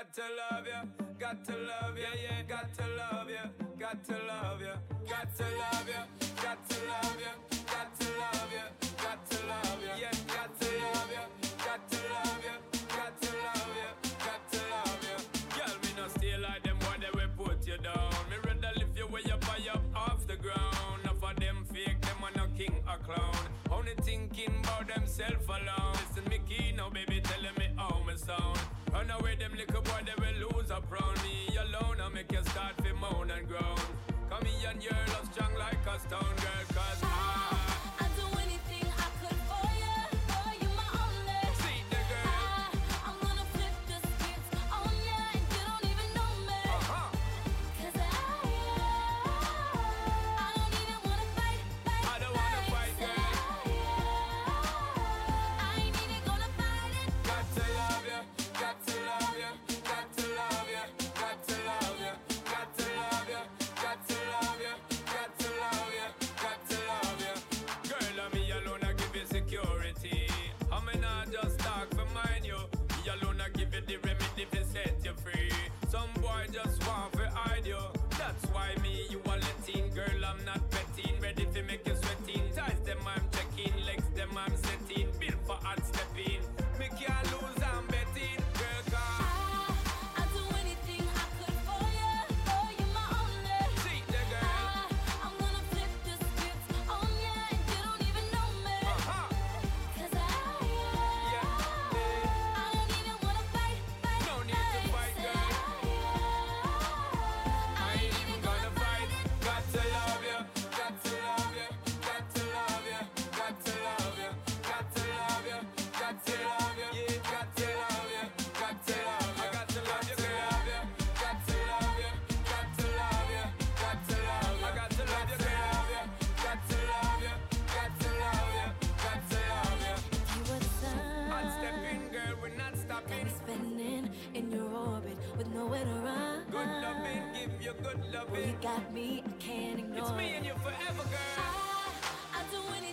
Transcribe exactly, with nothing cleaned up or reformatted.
got to love you, got to love you, yeah, got to love you, got to love you, got to love you, got to love you, got to love you, got to love you, yeah, got to love you, got to love you, got to love you, got to love you. Girl, me no stay like them boy, they will put you down. Me rather lift you way up, high up off the ground. Enough of them fake, them are no king or clown. Only thinking about themself alone. Listen me key now, baby, telling me how me sound. Run away, them little boy, they will lose up round me alone. I make you start to moan and groan. Come here and you're love strong like a stone girl, cause I security. I mean, not just talk for mine, you. Me alone, I give you the remedy to set you free. Some boy just want to hide you. That's why me, you are letting. Girl, I'm not betting. Ready to make you sweating. Ties them, I'm checking. Legs them, I'm setting. Built for hard stepping. Me can't lose, I'm betting. Girl, come. Nowhere to run. Good loving, give you good loving. Well, you got me, I can't ignore. It's me and you forever, girl. I, I do anything.